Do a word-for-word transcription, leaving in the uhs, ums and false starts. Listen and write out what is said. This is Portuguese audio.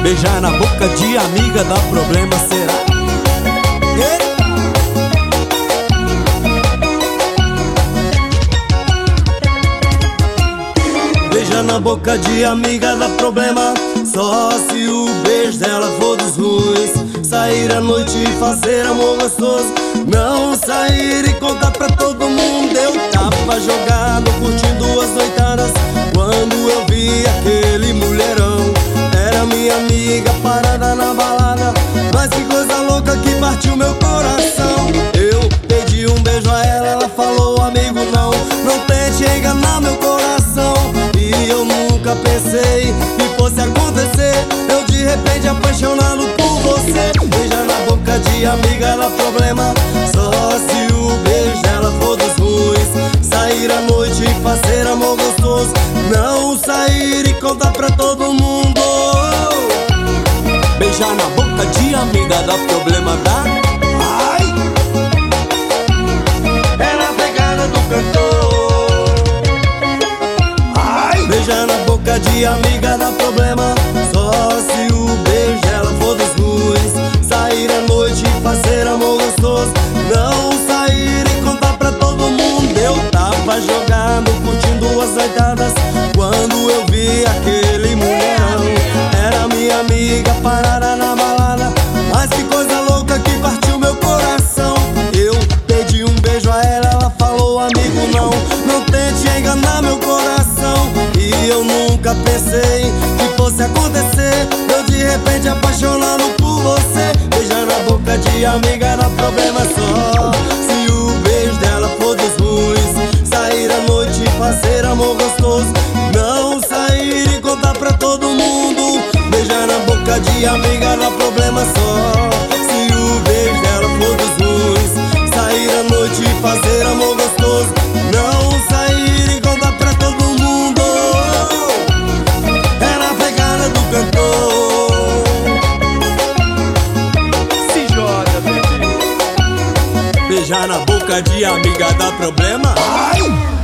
Beijar na boca de amiga dá problema, será? Eita! Beijar na boca de amiga dá problema, só se o beijo dela for dos ruins. Sair à noite e fazer amor gostoso, não sair e contar pra todo mundo. Eu tava jogado curtindo as noitadas quando eu vi aquele mulherão. Era minha amiga parada na balada, mas que coisa louca que partiu meu coração. Eu pedi um beijo a ela, ela falou: amigo, não, não tente enganar meu coração. E eu nunca pensei que fosse acontecer, eu de repente apaixonado por você. Beijar na boca de amiga dá problema, só se o beijo dela for dos ruins. Sair à noite e fazer amor gostoso, não sair e contar pra todo mundo. Beijar na boca de amiga dá problema, dá? Ai! É na pegada do cantor. Ai! Beijar na boca de amiga dá problema, só se o beijo dela for dos ruins. Sair à noite e fazer amor gostoso, não sair e contar pra todo mundo. Eu tava jogando, curtindo as noitadas quando eu vi aquele mulherão. Era minha amiga parada na balada, mas que coisa louca que partiu meu coração. Eu pedi um beijo a ela, ela falou: amigo, não, não tente enganar meu coração. E eu nunca pensei que fosse acontecer, eu de repente apaixonado por você. Beijar na boca de amiga dá problema, só se o beijo dela for dos ruins. Sair à noite e fazer amor gostoso, não sair e contar pra todo mundo. Beijar na boca de amiga dá problema, só se o beijo dela for dos ruins. Sair à noite e fazer amor gostoso, não sair e contar pra todo mundo. É na pegada do cantor. Se joga, bebê. Beijar na boca de amiga dá problema. Ai!